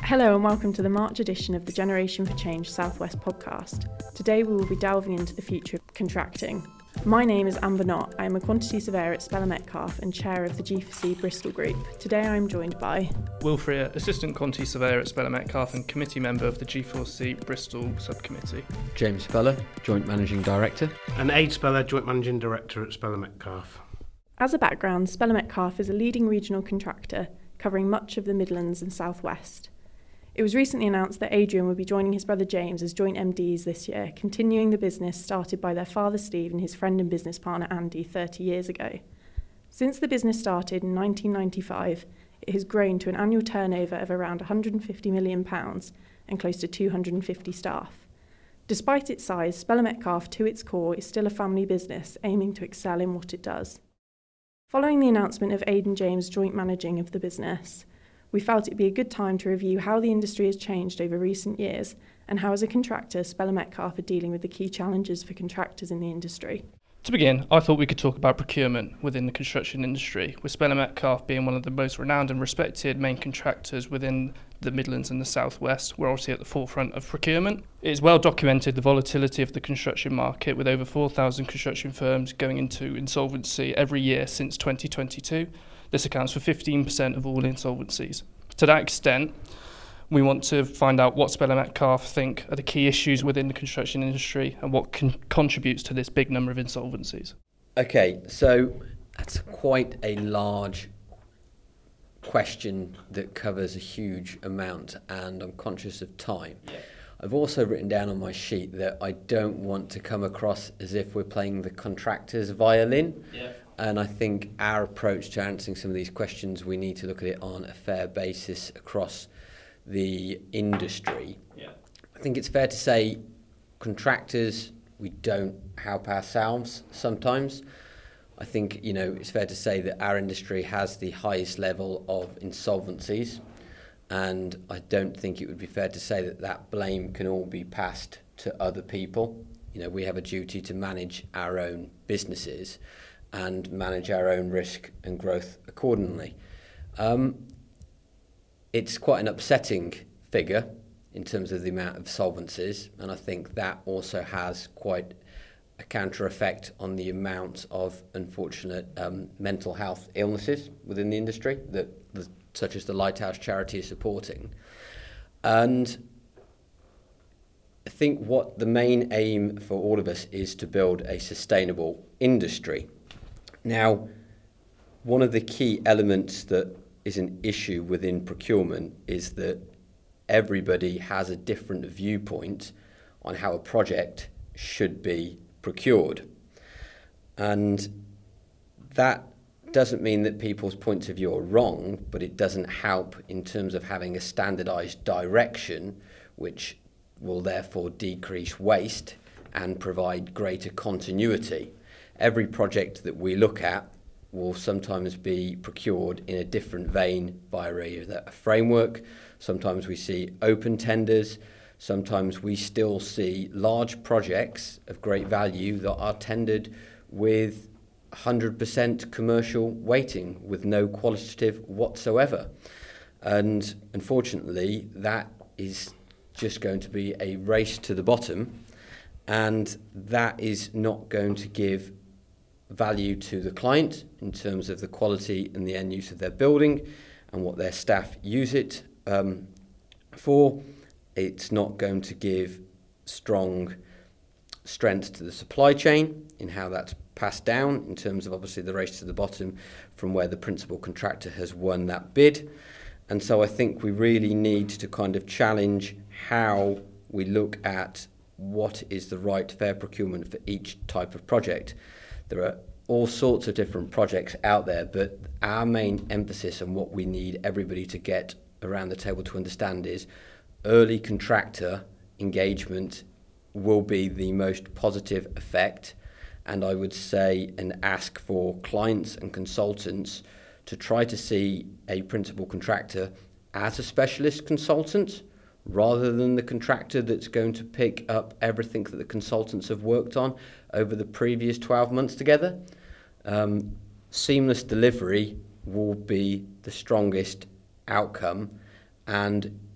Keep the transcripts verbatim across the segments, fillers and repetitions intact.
Hello and welcome to the March edition of the Generation for Change Southwest podcast. Today we will be delving into the future of contracting. My name is Amber Knott. I am a quantity surveyor at Speller Metcalfe and chair of the G four C Bristol Group. Today I am joined by Will Freer, assistant quantity surveyor at Speller Metcalfe and committee member of the G four C Bristol subcommittee. James Speller, joint managing director. And Aid Speller, joint managing director at Speller Metcalfe. As a background, Speller Metcalfe is a leading regional contractor covering much of the Midlands and South West. It was recently announced that Adrian would be joining his brother James as joint M Ds this year, continuing the business started by their father Steve and his friend and business partner Andy thirty years ago. Since the business started in nineteen ninety-five, it has grown to an annual turnover of around one hundred fifty million pounds and close to two hundred fifty staff. Despite its size, Speller Metcalfe, to its core, is still a family business aiming to excel in what it does. Following the announcement of Aid and James' joint managing of the business, we felt it'd be a good time to review how the industry has changed over recent years and how, as a contractor, Speller Metcalfe are dealing with the key challenges for contractors in the industry. To begin, I thought we could talk about procurement within the construction industry, with Speller Metcalfe being one of the most renowned and respected main contractors within the Midlands and the South West. We're obviously at the forefront of procurement. It is well documented the volatility of the construction market, with over four thousand construction firms going into insolvency every year since twenty twenty-two. This accounts for fifteen percent of all insolvencies. To that extent, we want to find out what Speller Metcalfe think are the key issues within the construction industry and what con- contributes to this big number of insolvencies. Okay, so that's quite a large question that covers a huge amount, and I'm conscious of time. Yeah. I've also written down on my sheet that I don't want to come across as if we're playing the contractor's violin. Yeah. And I think our approach to answering some of these questions, we need to look at it on a fair basis across the industry. Yeah. I think it's fair to say contractors, we don't help ourselves sometimes. I think, you know, it's fair to say that our industry has the highest level of insolvencies, and I don't think it would be fair to say that that blame can all be passed to other people. You know, we have a duty to manage our own businesses and manage our own risk and growth accordingly. Um, it's quite an upsetting figure in terms of the amount of solvencies, and I think that also has quite a counter effect on the amount of unfortunate um, mental health illnesses within the industry that, the, such as the Lighthouse charity is supporting. And I think what the main aim for all of us is to build a sustainable industry. Now, one of the key elements that is an issue within procurement is that everybody has a different viewpoint on how a project should be procured. And that doesn't mean that people's points of view are wrong, but it doesn't help in terms of having a standardised direction, which will therefore decrease waste and provide greater continuity. Every project that we look at will sometimes be procured in a different vein via a framework. Sometimes we see open tenders. Sometimes we still see large projects of great value that are tendered with one hundred percent commercial weighting with no qualitative whatsoever. And unfortunately, that is just going to be a race to the bottom, and that is not going to give value to the client in terms of the quality and the end use of their building and what their staff use it um, for. It's not going to give strong strength to the supply chain in how that's passed down in terms of obviously the race to the bottom from where the principal contractor has won that bid. And so I think we really need to kind of challenge how we look at what is the right fair procurement for each type of project. There are all sorts of different projects out there, but our main emphasis and what we need everybody to get around the table to understand is early contractor engagement will be the most positive effect, and I would say and ask for clients and consultants to try to see a principal contractor as a specialist consultant rather than the contractor that's going to pick up everything that the consultants have worked on over the previous twelve months together. Um, seamless delivery will be the strongest outcome, and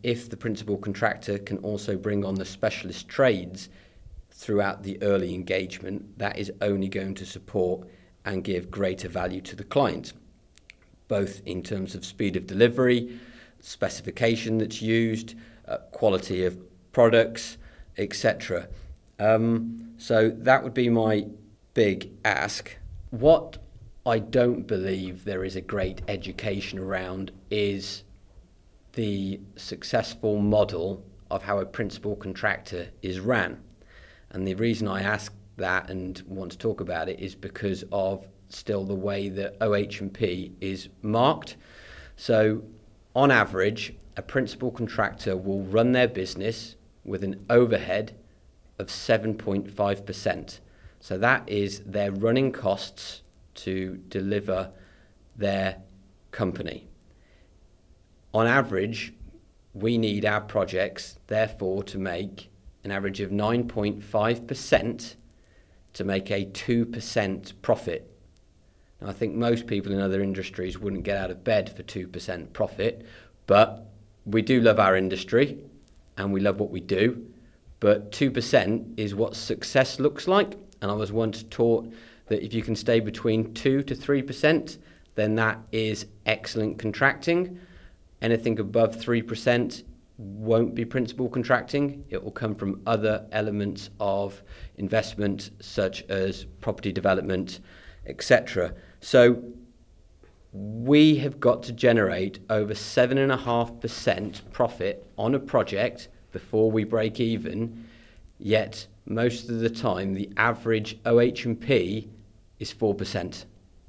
if the principal contractor can also bring on the specialist trades throughout the early engagement, that is only going to support and give greater value to the client, both in terms of speed of delivery, specification that's used, uh, quality of products, et cetera. Um, so that would be my big ask. What I don't believe there is a great education around is the successful model of how a principal contractor is ran. And the reason I ask that and want to talk about it is because of still the way that O H and P is marked. So on average, a principal contractor will run their business with an overhead of seven point five percent. So that is their running costs to deliver their company. On average, we need our projects, therefore, to make an average of nine point five percent to make a two percent profit. Now, I think most people in other industries wouldn't get out of bed for two percent profit, but we do love our industry and we love what we do, but two percent is what success looks like. And I was once taught that if you can stay between two to three percent, then that is excellent contracting. Anything above three percent won't be principal contracting. It will come from other elements of investment, such as property development, et cetera. So we have got to generate over seven point five percent profit on a project before we break even, yet most of the time the average O H and P is four percent.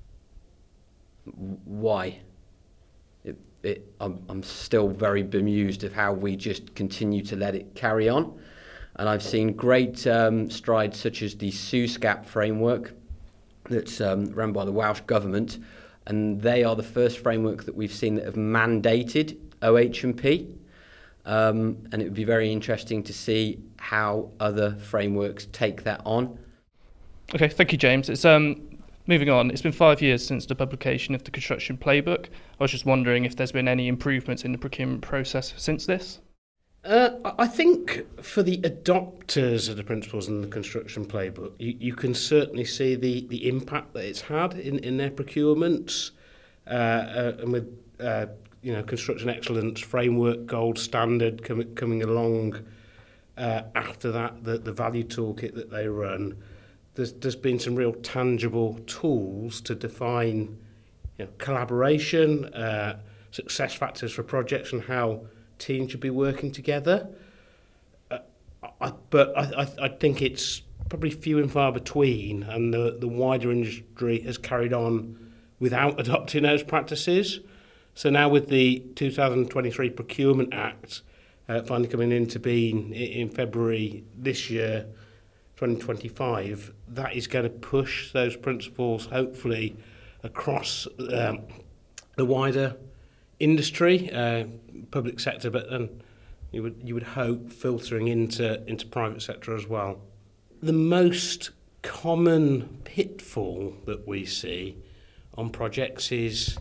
Why? It, it, I'm, I'm still very bemused of how we just continue to let it carry on. And I've seen great um, strides such as the SUSCAP framework that's um, run by the Welsh Government, and they are the first framework that we've seen that have mandated O H and P. Um, and it would be very interesting to see how other frameworks take that on. Okay, thank you, James. It's um. Moving on, it's been five years since the publication of the Construction Playbook. I was just wondering if there's been any improvements in the procurement process since this? Uh, I think for the adopters of the principles in the Construction Playbook, you, you can certainly see the, the impact that it's had in, in their procurements. Uh, uh, and with uh, you know, Construction Excellence Framework Gold Standard com- coming along uh, after that, the, the value toolkit that they run, There's, there's been some real tangible tools to define you know, collaboration, uh, success factors for projects and how teams should be working together. Uh, I, but I, I, I think it's probably few and far between, and the, the wider industry has carried on without adopting those practices. So now with the two thousand twenty-three Procurement Act uh, finally coming into being in February this year, twenty twenty-five, that is going to push those principles hopefully across um, the wider industry, uh, public sector, but then you would you would hope filtering into into private sector as well. The most common pitfall that we see on projects is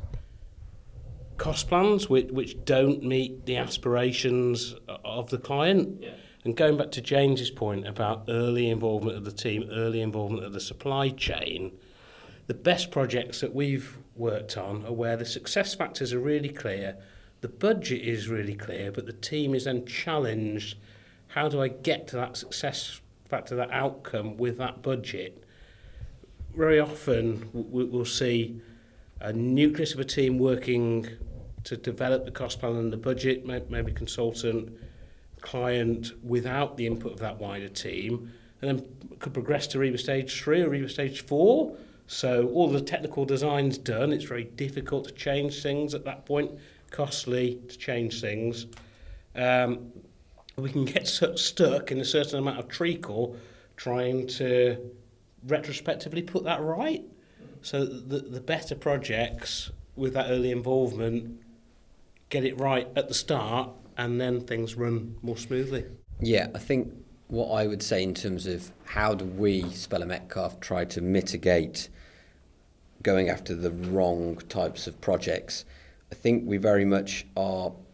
cost plans which, which don't meet the aspirations of the client. Yeah. And going back to James's point about early involvement of the team, early involvement of the supply chain, the best projects that we've worked on are where the success factors are really clear, the budget is really clear, but the team is then challenged, how do I get to that success factor, that outcome with that budget? Very often we'll see a nucleus of a team working to develop the cost plan and the budget, maybe consultant, client, without the input of that wider team, and then could progress to RIBA stage three or RIBA stage four. So all the technical design's done. It's very difficult to change things at that point, costly to change things. Um, we can get stuck in a certain amount of treacle trying to retrospectively put that right. So the, the better projects with that early involvement get it right at the start, and then things run more smoothly. Yeah, I think what I would say in terms of how do we, Speller Metcalfe, try to mitigate going after the wrong types of projects, I think we very much are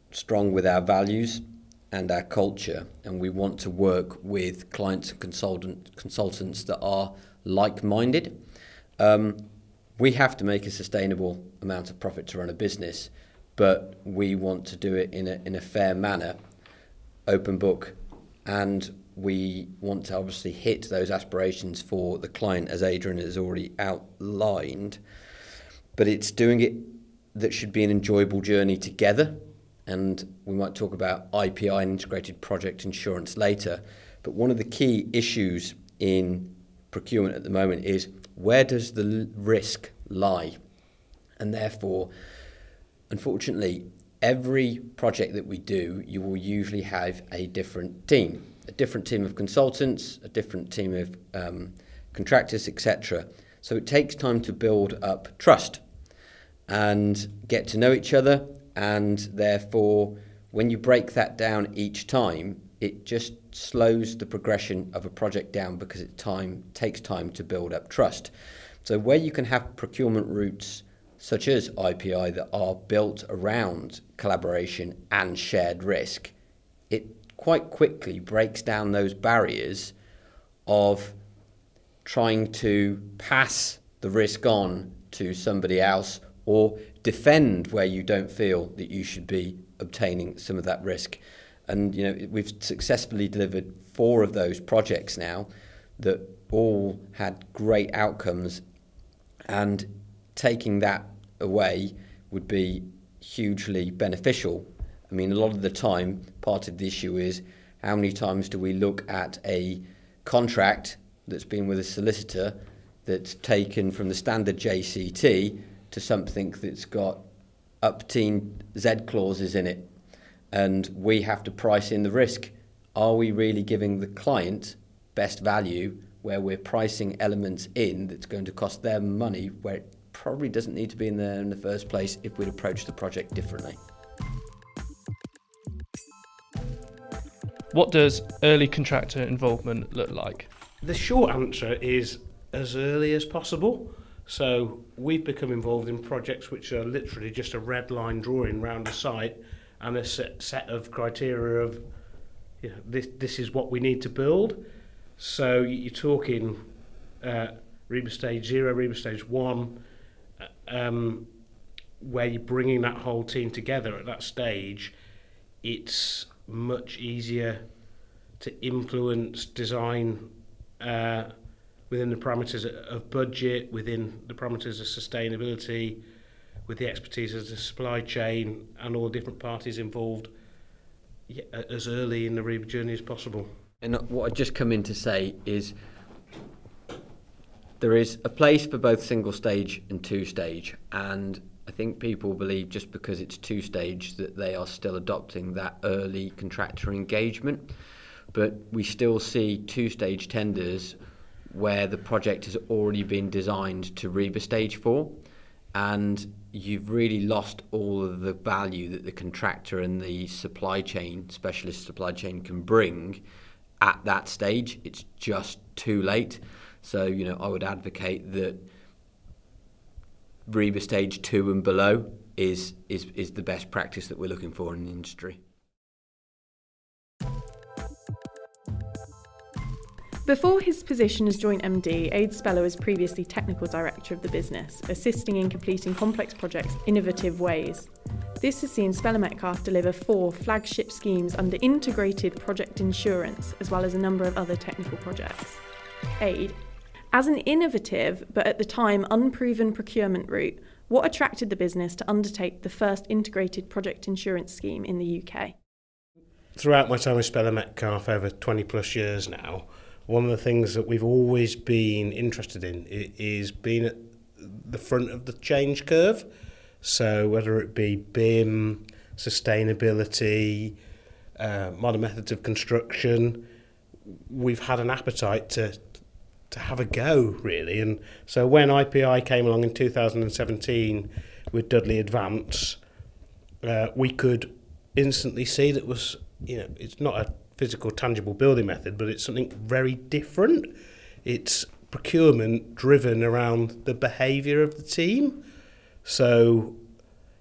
strong with our values and our culture, and we want to work with clients and consultant, consultants that are like-minded. Um, we have to make a sustainable amount of profit to run a business, but we want to do it in a, in a fair manner, open book, and we want to obviously hit those aspirations for the client, as Adrian has already outlined, but it's doing it that should be an enjoyable journey together. And we might talk about I P I and integrated project insurance later, but one of the key issues in procurement at the moment is, where does the risk lie? And therefore, unfortunately, every project that we do, you will usually have a different team, a different team of consultants, a different team of um, contractors, et cetera. So it takes time to build up trust and get to know each other, and therefore, when you break that down each time, it just slows the progression of a project down, because it time takes time to build up trust. So where you can have procurement routes such as I P I that are built around collaboration and shared risk, it quite quickly breaks down those barriers of trying to pass the risk on to somebody else, or defend where you don't feel that you should be obtaining some of that risk. And you know, we've successfully delivered four of those projects now that all had great outcomes, and taking that away would be hugely beneficial. I mean, a lot of the time, part of the issue is, how many times do we look at a contract that's been with a solicitor that's taken from the standard J C T to something that's got upteen Z clauses in it, and we have to price in the risk. Are we really giving the client best value where we're pricing elements in that's going to cost them money where it probably doesn't need to be in there in the first place if we'd approach the project differently? What does early contractor involvement look like? The short answer is as early as possible. So we've become involved in projects which are literally just a red line drawing around a site and a set, set of criteria of, you know, this, this is what we need to build. So you're talking uh, RIBA stage zero, RIBA stage one, um, where you're bringing that whole team together at that stage. It's much easier to influence design uh, within the parameters of budget, within the parameters of sustainability, with the expertise of the supply chain and all different parties involved, yeah, as early in the RIBA journey as possible. And what I'd just come in to say is, there is a place for both single stage and two stage, and I think people believe just because it's two stage that they are still adopting that early contractor engagement, but we still see two stage tenders where the project has already been designed to RIBA stage four, and you've really lost all of the value that the contractor and the supply chain, specialist supply chain, can bring at that stage. It's just too late. So, you know, I would advocate that RIBA stage two and below is, is, is the best practice that we're looking for in the industry. Before his position as joint M D, Ade Speller was previously technical director of the business, assisting in completing complex projects in innovative ways. This has seen Speller Metcalfe deliver four flagship schemes under integrated project insurance, as well as a number of other technical projects. Ade, as an innovative, but at the time unproven procurement route, what attracted the business to undertake the first integrated project insurance scheme in the U K? Throughout my time with Speller Metcalfe, over twenty plus years now, one of the things that we've always been interested in is being at the front of the change curve. So whether it be B I M, sustainability, uh, modern methods of construction, we've had an appetite to to have a go, really. And so when I P I came along in two thousand seventeen with Dudley Advance, uh, we could instantly see that was, you know, it's not a physical, tangible building method, but it's something very different. It's procurement driven around the behaviour of the team. So,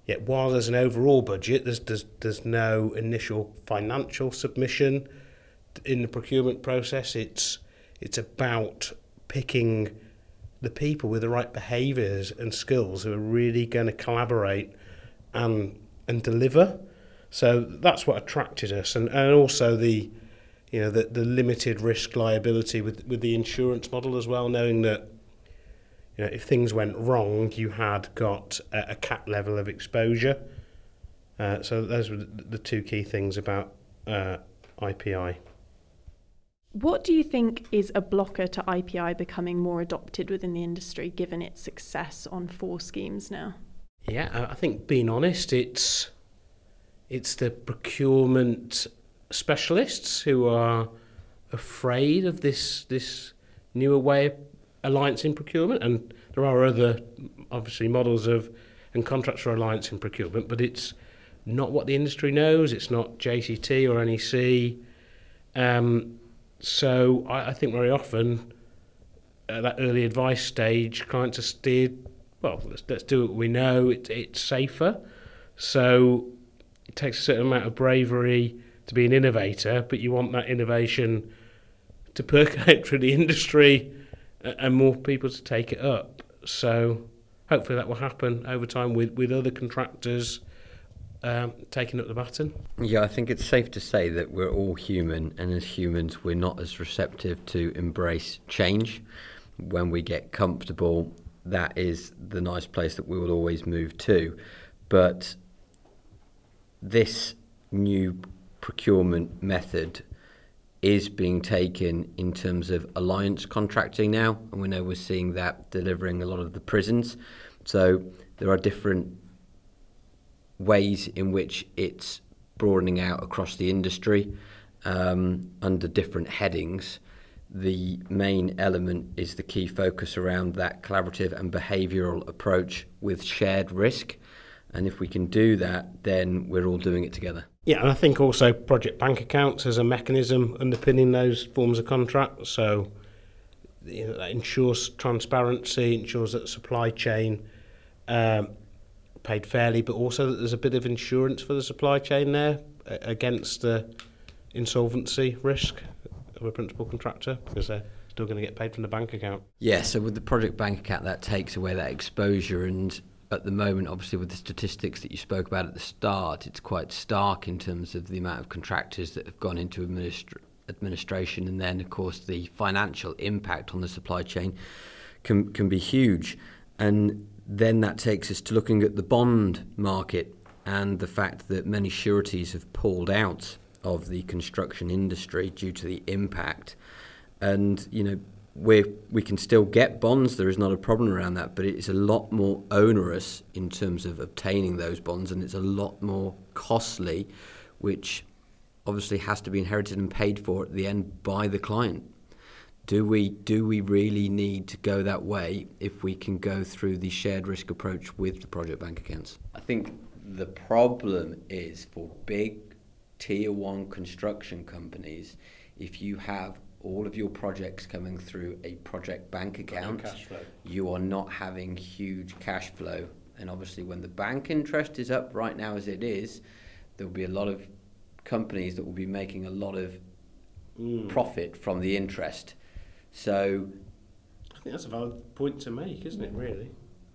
Yet while there's an overall budget, there's, there's, there's no initial financial submission in the procurement process. It's, it's about picking the people with the right behaviours and skills who are really going to collaborate and and deliver. So that's what attracted us, and, and also the you know the, the limited risk liability with with the insurance model as well, knowing that you know if things went wrong, you had got a, a cap level of exposure. Uh, so those were the, the two key things about uh, I P I. What do you think is a blocker to I P I becoming more adopted within the industry, given its success on four schemes now? Yeah, I think being honest, it's it's the procurement specialists who are afraid of this this newer way of alliance in procurement, and there are other obviously models of and contracts for alliance in procurement, but it's not what the industry knows. It's not J C T or N E C. Um, So I, I think very often at that early advice stage, clients are steered, well, let's, let's do what we know, it, it's safer. So it takes a certain amount of bravery to be an innovator, but you want that innovation to percolate through the industry and more people to take it up. So hopefully that will happen over time with, with other contractors Um, taking up the baton. Yeah, I think it's safe to say that we're all human, and as humans we're not as receptive to embrace change. When we get comfortable, that is the nice place that we will always move to. But this new procurement method is being taken in terms of alliance contracting now, and we know we're seeing that delivering a lot of the prisons. So there are different ways in which it's broadening out across the industry um, under different headings. The main element is the key focus around that collaborative and behavioural approach with shared risk, and if we can do that, then we're all doing it together. Yeah, and I think also project bank accounts as a mechanism underpinning those forms of contract. So you know, that ensures transparency, ensures that the supply chain um, paid fairly, but also that there's a bit of insurance for the supply chain there against the insolvency risk of a principal contractor, because they're still going to get paid from the bank account. Yeah, so with the project bank account, that takes away that exposure, and at the moment, obviously with the statistics that you spoke about at the start, it's quite stark in terms of the amount of contractors that have gone into administ- administration, and then of course the financial impact on the supply chain can can be huge. And then that takes us to looking at the bond market and the fact that many sureties have pulled out of the construction industry due to the impact. And, you know, we we can still get bonds, there is not a problem around that, but it's a lot more onerous in terms of obtaining those bonds, and it's a lot more costly, which obviously has to be inherited and paid for at the end by the client. Do we do we really need to go that way if we can go through the shared risk approach with the project bank accounts? I think the problem is for big tier one construction companies, if you have all of your projects coming through a project bank account, you are not having huge cash flow. And obviously when the bank interest is up right now as it is, there will be a lot of companies that will be making a lot of mm. profit from the interest. So I think that's a valid point to make, isn't it, really?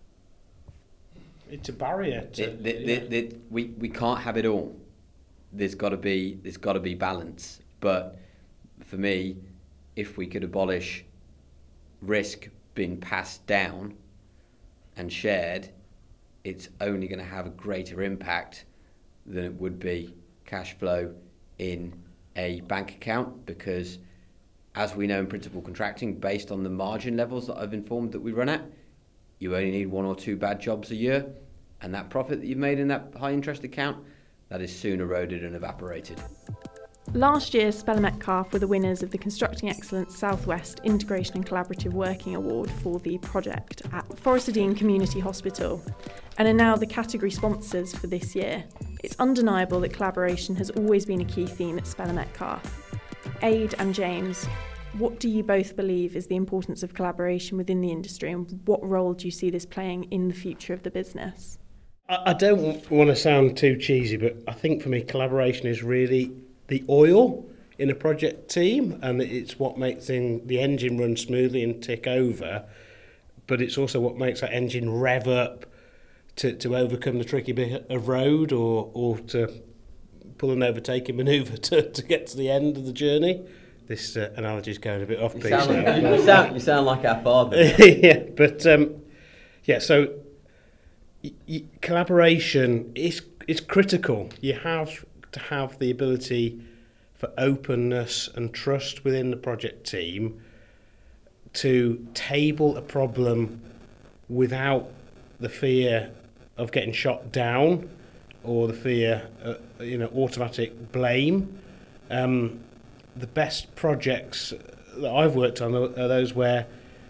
It's a barrier to it, the, the, the, we, we can't have it all. There's got to be there's got to be balance. But for me, if we could abolish risk being passed down and shared, it's only going to have a greater impact than it would be cash flow in a bank account, because as we know in principal contracting, based on the margin levels that I've informed that we run at, you only need one or two bad jobs a year, and that profit that you've made in that high interest account, that is soon eroded and evaporated. Last year, Spelamet C A R F were the winners of the Constructing Excellence Southwest Integration and Collaborative Working Award for the project at Forest of Dean Community Hospital, and are now the category sponsors for this year. It's undeniable that collaboration has always been a key theme at Spelamet C A R F. Aid and James, what do you both believe is the importance of collaboration within the industry, and what role do you see this playing in the future of the business? I, I don't want to sound too cheesy, but I think for me collaboration is really the oil in a project team, and it's what makes thing, the engine run smoothly and tick over, but it's also what makes that engine rev up to, to overcome the tricky bit of road or, or to pull an overtaking manoeuvre to, to get to the end of the journey. This uh, analogy is going a bit off-piece now. You sound, you sound like our father. Yeah, but um, yeah, so y- y- collaboration is is critical. You have to have the ability for openness and trust within the project team to table a problem without the fear of getting shot down or the fear, uh, you know, automatic blame. Um, the best projects that I've worked on are, are those where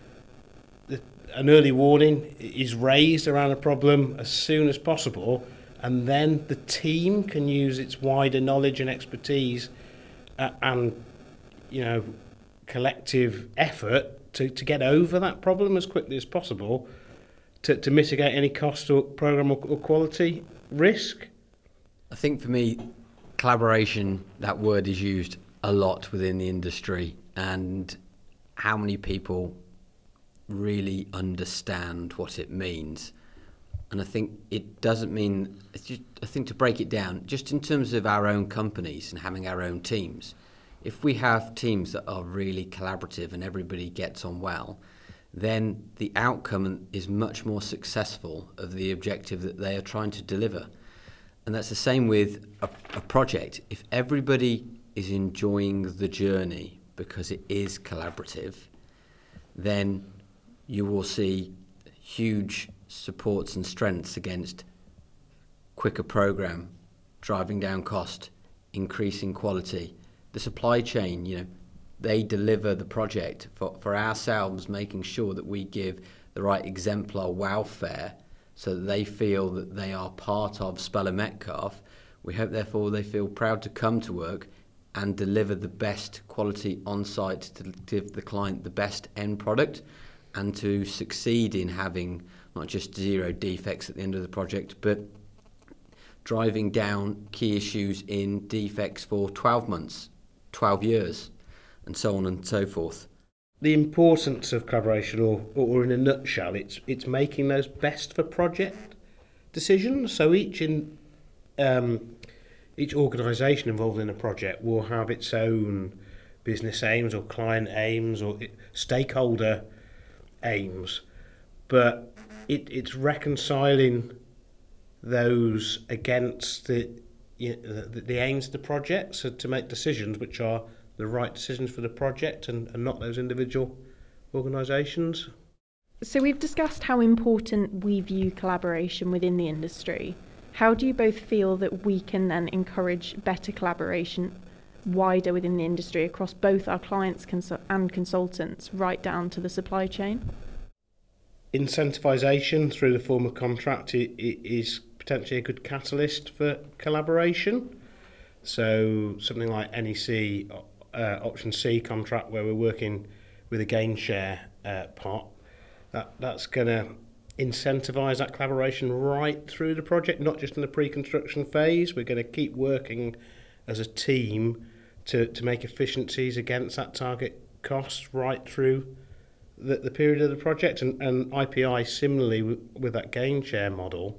the, an early warning is raised around a problem as soon as possible, and then the team can use its wider knowledge and expertise uh, and, you know, collective effort to, to get over that problem as quickly as possible to, to mitigate any cost or program or, or quality risk. I think for me, collaboration, that word is used a lot within the industry, and how many people really understand what it means. And I think it doesn't mean, it's just, I think to break it down, just in terms of our own companies and having our own teams, if we have teams that are really collaborative and everybody gets on well, then the outcome is much more successful of the objective that they are trying to deliver. And that's the same with a, a project. If everybody is enjoying the journey because it is collaborative, then you will see huge supports and strengths against quicker program, driving down cost, increasing quality. The supply chain, you know, they deliver the project for, for ourselves, making sure that we give the right exemplar wow fare so that they feel that they are part of Speller Metcalfe. We hope, therefore, they feel proud to come to work and deliver the best quality on site to give the client the best end product and to succeed in having not just zero defects at the end of the project, but driving down key issues in defects for twelve months, twelve years, and so on and so forth. The importance of collaboration, or, or in a nutshell, it's it's making those best for project decisions. So each in um, each organisation involved in a project will have its own business aims or client aims or stakeholder aims, but it, it's reconciling those against the, you know, the the aims of the project, so to make decisions which are the right decisions for the project and, and not those individual organisations. So we've discussed how important we view collaboration within the industry. How do you both feel that we can then encourage better collaboration wider within the industry across both our clients consul- and consultants, right down to the supply chain? Incentivisation through the form of contract it, it is potentially a good catalyst for collaboration. So something like N E C uh, option C contract, where we're working with a gain share uh, pot, that that's going to incentivise that collaboration right through the project, not just in the pre-construction phase. We're going to keep working as a team to, to make efficiencies against that target cost right through the, the period of the project. And, and I P I, similarly with, with that gain share model,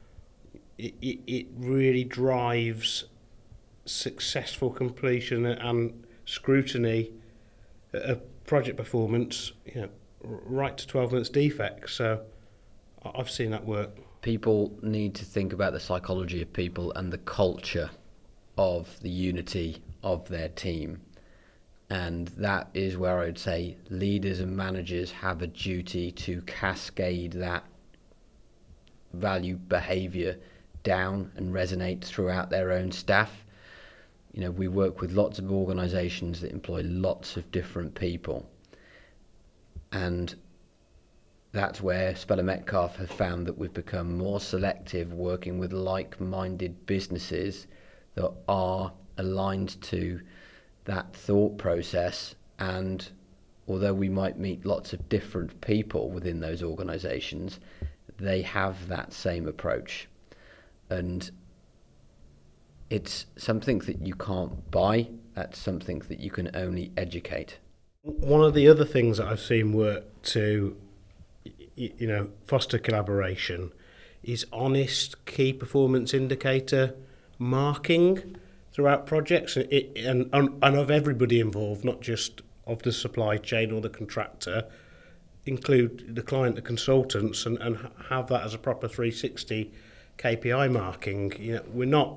it, it, it really drives successful completion and scrutiny of project performance, you know, right to twelve months defects. So I've seen that work. People need to think about the psychology of people and the culture of the unity of their team. And that is where I would say leaders and managers have a duty to cascade that value behaviour down and resonate throughout their own staff. You know, we work with lots of organisations that employ lots of different people. And that's where Speller Metcalfe have found that we've become more selective, working with like-minded businesses that are aligned to that thought process. And although we might meet lots of different people within those organisations, they have that same approach. and it's something that you can't buy. That's something that you can only educate. One of the other things that I've seen work to, you know, foster collaboration is honest key performance indicator marking throughout projects, it, and, and of everybody involved, not just of the supply chain or the contractor, include the client, the consultants, and, and have that as a proper three sixty K P I marking. You know, we're not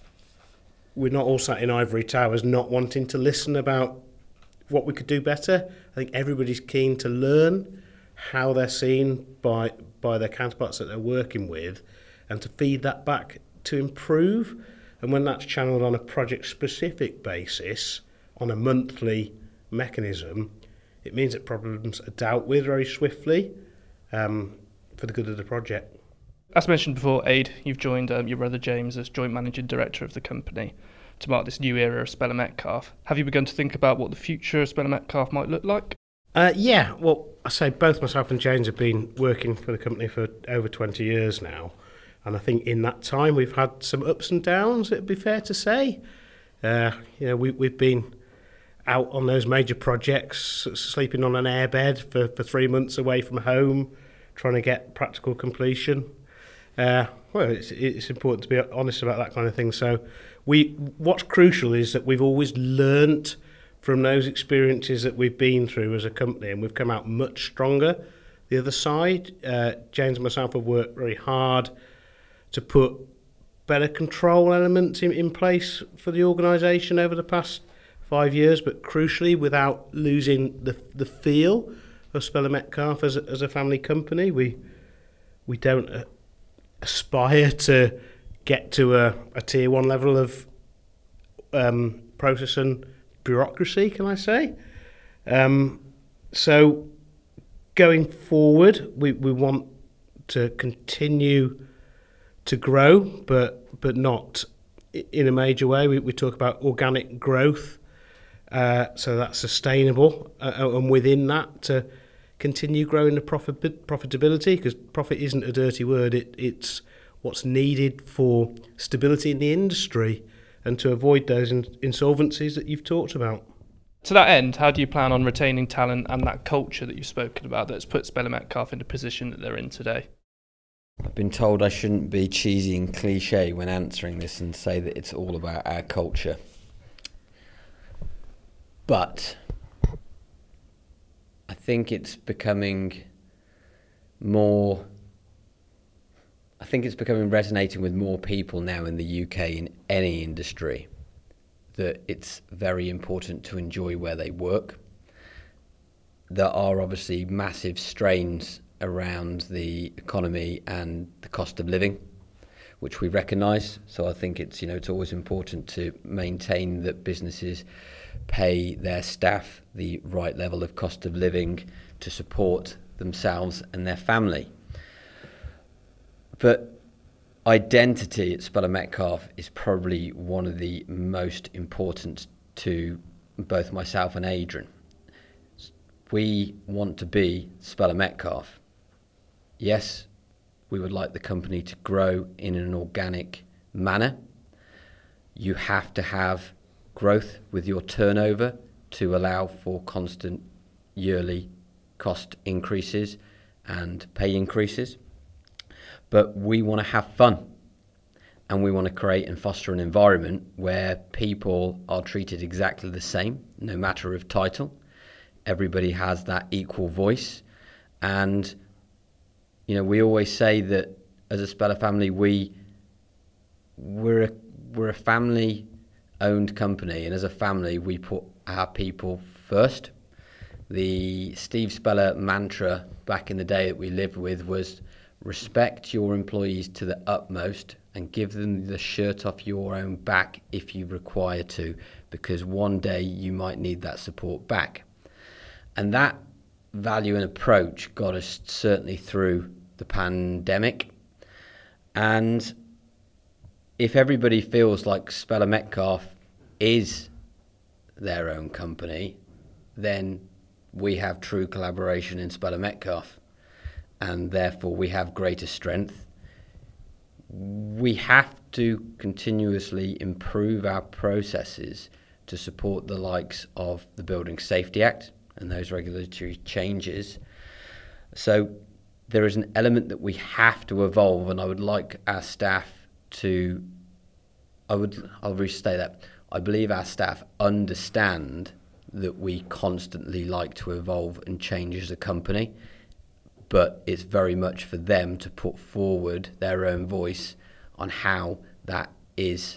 we're not all sat in ivory towers not wanting to listen about what we could do better. I think everybody's keen to learn how they're seen by by their counterparts that they're working with, and to feed that back to improve. And when that's channeled on a project-specific basis, on a monthly mechanism, it means that problems are dealt with very swiftly um, for the good of the project. As mentioned before, Aid, you've joined um, your brother James as joint managing director of the company to mark this new era of Spell Metcalfe. Have you begun to think about what the future of Spell Metcalfe might look like? Uh, yeah, well, I say both myself and James have been working for the company for over twenty years now, and I think in that time we've had some ups and downs, it'd be fair to say. Uh, you know, we, we've been out on those major projects, sleeping on an airbed for, for three months away from home, trying to get practical completion. Uh, well, it's, it's important to be honest about that kind of thing. So we, what's crucial is that we've always learnt from those experiences that we've been through as a company, and we've come out much stronger the other side. Uh, James and myself have worked very hard to put better control elements in, in place for the organisation over the past five years, but crucially without losing the the feel of Spell Metcalfe as a, as a family company. We we don't uh, aspire to get to a, a tier one level of um, process and bureaucracy, can I say? Um, so going forward, we, we want to continue to grow, but but not in a major way. We, we talk about organic growth, uh, so that's sustainable, uh, and within that to continue growing the profit profitability, because profit isn't a dirty word. It it's what's needed for stability in the industry and to avoid those in, insolvencies that you've talked about. To that end, how do you plan on retaining talent and that culture that you've spoken about that's put Spell Metcalfe in the position that they're in today? I've been told I shouldn't be cheesy and cliche when answering this and say that it's all about our culture. But I think it's becoming more, I think it's becoming resonating with more people now in the U K in any industry, that it's very important to enjoy where they work. There are obviously massive strains around the economy and the cost of living, which we recognise. So I think it's, you know, it's always important to maintain that businesses pay their staff the right level of cost of living to support themselves and their family. But identity at Spell Metcalfe is probably one of the most important to both myself and Adrian. We want to be Spell Metcalfe. Yes, we would like the company to grow in an organic manner. You have to have growth with your turnover to allow for constant yearly cost increases and pay increases. But we want to have fun, and we want to create and foster an environment where people are treated exactly the same, no matter of title. Everybody has that equal voice, and you know, we always say that as a Speller family, we we're a, we're a family-owned company, and as a family, we put our people first. The Steve Speller mantra back in the day that we lived with was respect your employees to the utmost and give them the shirt off your own back if you require to, because one day you might need that support back. And that value and approach got us certainly through the pandemic. And if everybody feels like Spell Metcalfe is their own company, then we have true collaboration in Spell Metcalfe, and therefore we have greater strength. we have to continuously improve our processes to support the likes of the Building Safety Act and those regulatory changes. So there is an element that we have to evolve, and I would like our staff to, I would, I'll restate that. I believe our staff understand that we constantly like to evolve and change as a company, but it's very much for them to put forward their own voice on how that is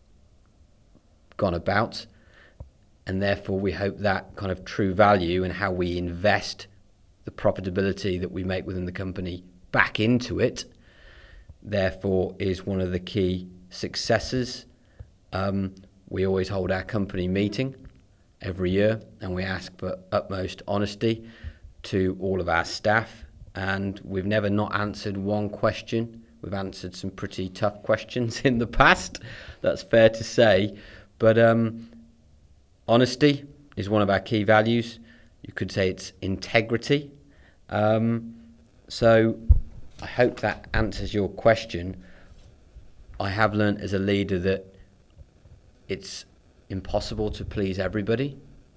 gone about. And therefore we hope that kind of true value and how we invest the profitability that we make within the company back into it, therefore is one of the key successes. Um, we always hold our company meeting every year and we ask for utmost honesty to all of our staff, and we've never not answered one question. We've answered some pretty tough questions in the past, that's fair to say, but um, honesty is one of our key values. You could say it's integrity. Um, so I hope that answers your question. I have learnt as a leader that it's impossible to please everybody,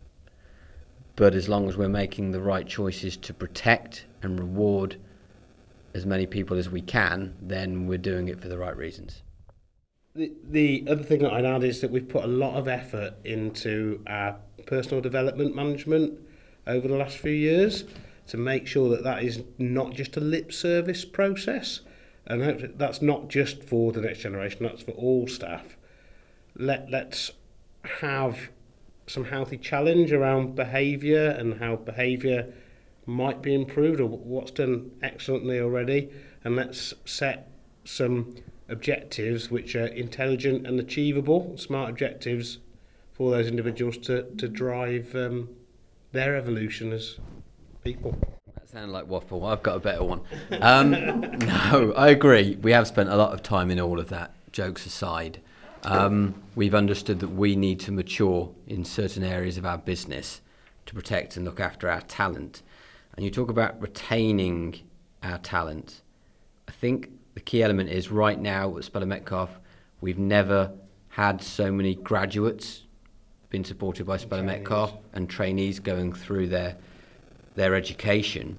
but as long as we're making the right choices to protect and reward as many people as we can, then we're doing it for the right reasons. The, the other thing that I'd add is that we've put a lot of effort into our personal development management over the last few years to make sure that that is not just a lip service process, and that's not just for the next generation, that's for all staff. Let, let's have some healthy challenge around behaviour and how behaviour might be improved or what's done excellently already, and let's set some objectives which are intelligent and achievable, smart objectives for those individuals to, to drive um, their evolution as people. That sounded like waffle. I've got a better one. Um, no, I agree. We have spent a lot of time in all of that, jokes aside. Um, we've understood that we need to mature in certain areas of our business to protect and look after our talent. And you talk about retaining our talent. I think the key element is right now at Speller Metcalfe, we've never had so many graduates being supported by Speller Metcalfe and trainees going through their their education.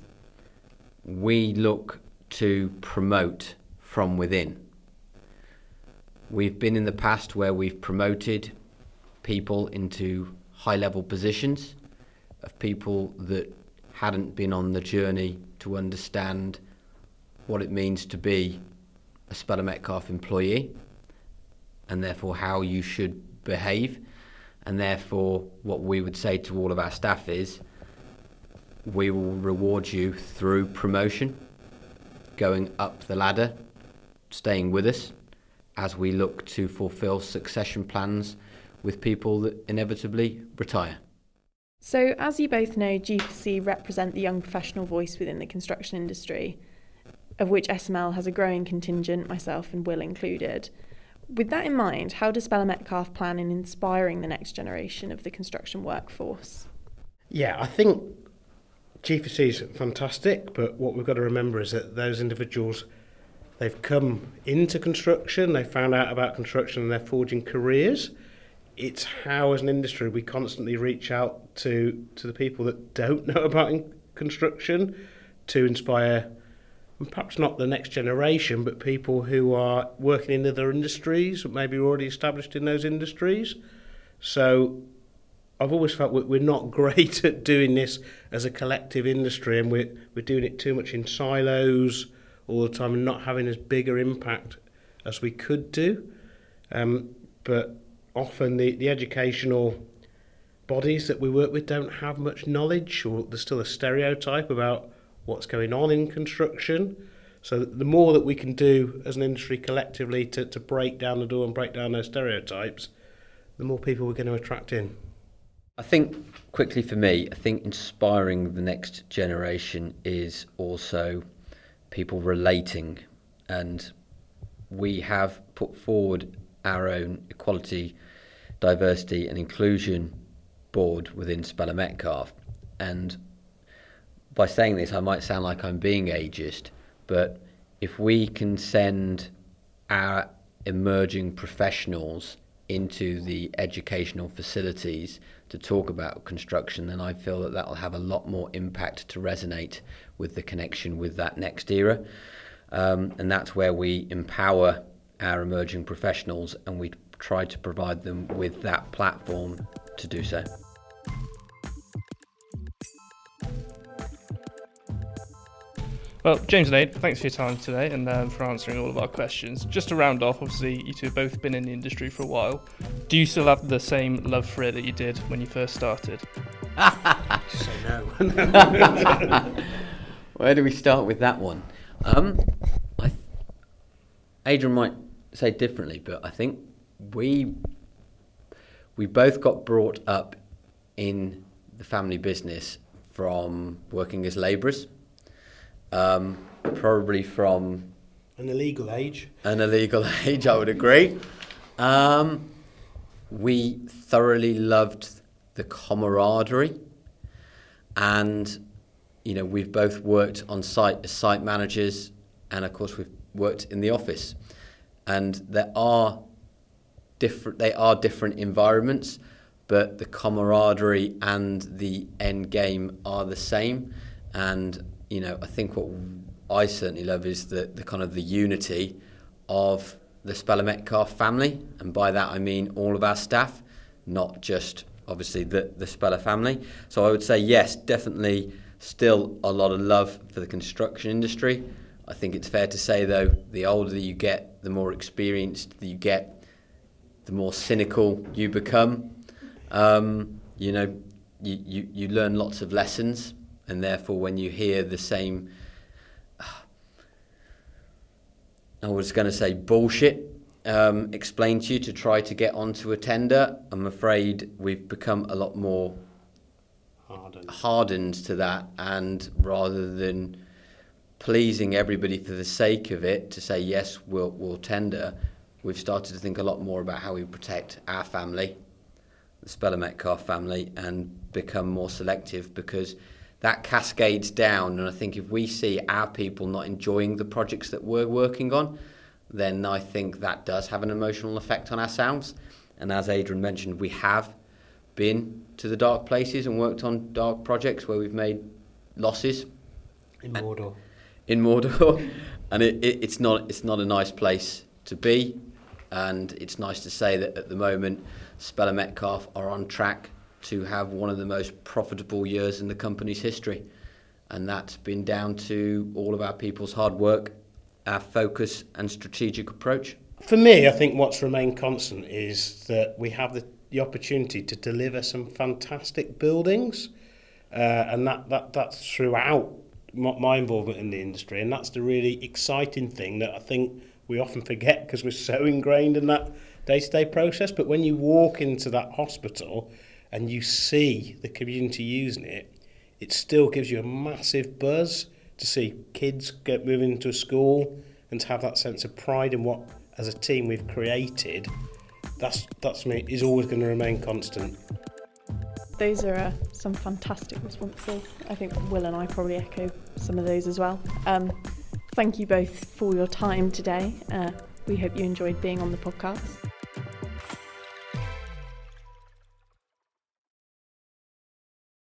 We look to promote from within. We've been in the past where we've promoted people into high-level positions of people that hadn't been on the journey to understand what it means to be a Speller Metcalfe employee, and therefore how you should behave. And therefore what we would say to all of our staff is, we will reward you through promotion, going up the ladder, staying with us as we look to fulfil succession plans with people that inevitably retire. So, as you both know, G four C represent the young professional voice within the construction industry, of which S M L has a growing contingent, myself and Will included. With that in mind, how does Speller Metcalfe plan in inspiring the next generation of the construction workforce? Yeah, I think G four C is fantastic, but what we've got to remember is that those individuals, they've come into construction, they found out about construction and they're forging careers. It's how, as an industry, we constantly reach out to, to the people that don't know about in construction to inspire, perhaps not the next generation, but people who are working in other industries, maybe already established in those industries. So I've always felt we're not great at doing this as a collective industry, and we're, we're doing it too much in silos all the time and not having as big an impact as we could do. Um, but often the, the educational bodies that we work with don't have much knowledge, or there's still a stereotype about what's going on in construction. So the more that we can do as an industry collectively to, to break down the door and break down those stereotypes, the more people we're going to attract in. I think, quickly for me, I think inspiring the next generation is also people relating, and we have put forward our own equality, diversity and inclusion board within Speller Metcalfe. And by saying this, I might sound like I'm being ageist, but if we can send our emerging professionals into the educational facilities to talk about construction, then I feel that that will have a lot more impact to resonate with the connection with that next era. Um, and that's where we empower our emerging professionals, and we try to provide them with that platform to do so. Well, James and Aid, thanks for your time today and um, for answering all of our questions. Just to round off, obviously you two have both been in the industry for a while. Do you still have the same love for it that you did when you first started? Say no. Where do we start with that one? Um, I, Adrian might say differently, but I think we we both got brought up in the family business from working as labourers. Um, probably from an illegal age. An illegal age, I would agree. Um, we thoroughly loved the camaraderie, and you know we've both worked on site as site managers, and of course we've worked in the office. And there are different. They are different environments, but the camaraderie and the end game are the same. And you know, I think what I certainly love is the, the kind of the unity of the Speller Metcalfe family, and by that I mean all of our staff, not just obviously the, the Speller family. So I would say yes, definitely still a lot of love for the construction industry. I think it's fair to say though, the older you get, the more experienced you get, the more cynical you become. Um, you know, you, you, you learn lots of lessons. And therefore, when you hear the same, I was going to say bullshit, um, explained to you to try to get onto a tender, I'm afraid we've become a lot more hardened, hardened to that. And rather than pleasing everybody for the sake of it, to say, yes, we'll, we'll tender, we've started to think a lot more about how we protect our family, the Speller Metcalfe family, and become more selective, because that cascades down. And I think if we see our people not enjoying the projects that we're working on, then I think that does have an emotional effect on ourselves. And as Adrian mentioned, we have been to the dark places and worked on dark projects where we've made losses. In Mordor. In Mordor. And it, it, it's not it's not a nice place to be. And it's nice to say that at the moment, Speller Metcalfe are on track to have one of the most profitable years in the company's history. And that's been down to all of our people's hard work, our focus and strategic approach. For me, I think what's remained constant is that we have the, the opportunity to deliver some fantastic buildings, uh, and that, that that's throughout my involvement in the industry. And that's the really exciting thing that I think we often forget because we're so ingrained in that day-to-day process. But when you walk into that hospital and you see the community using it, it still gives you a massive buzz to see kids get moving into a school and to have that sense of pride in what, as a team, we've created. That's that's me is always going to remain constant. Those are uh, some fantastic responses. I think Will and I probably echo some of those as well. Um, thank you both for your time today. Uh, we hope you enjoyed being on the podcast.